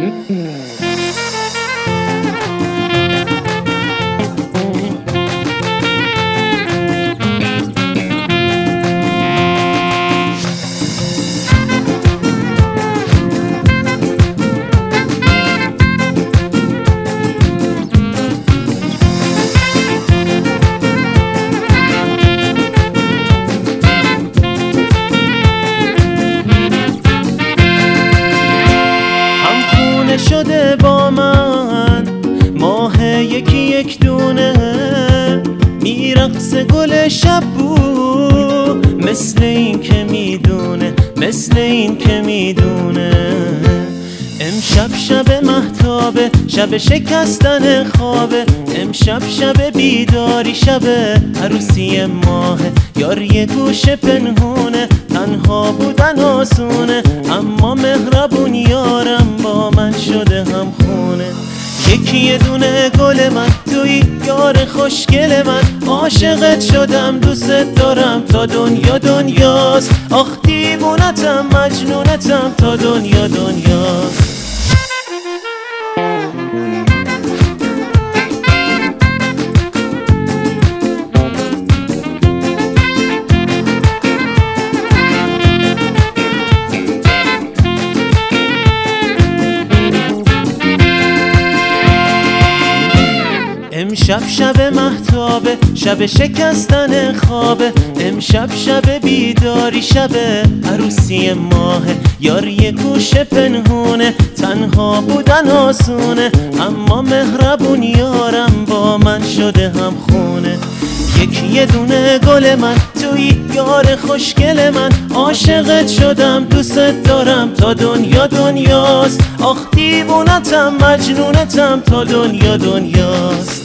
شده با من ماه یکی یک دونه، میرقص گل شب بو مثل این که میدونه، مثل این که میدونه. امشب شب مهتابه، شب شکستن خوابه، امشب شب بیداری، شب عروسی ماهه. یار یه گوشه پنهونه، تنها بودن آسونه، اما مهربون یارم با من شده هم خونه. یکی یه دونه گل من توی یار خوشگل من، عاشقت شدم دوست دارم تا دنیا دنیاست. آخ دیوونتم مجنونتم تا دنیا دنیاست. امشب شب مهتابه، شب شکستن خوابه، امشب شب بیداری، شب عروسی ماهه. یار یه گوشه پنهونه، تنها بودن آسونه، اما مهربون یارم با من شده هم خونه. یکی یه دونه گل من توی یار خوشگل من، عاشقت شدم دوست دارم تا دنیا دنیاست. آخ دیوونتم مجنونتم تا دنیا دنیاست.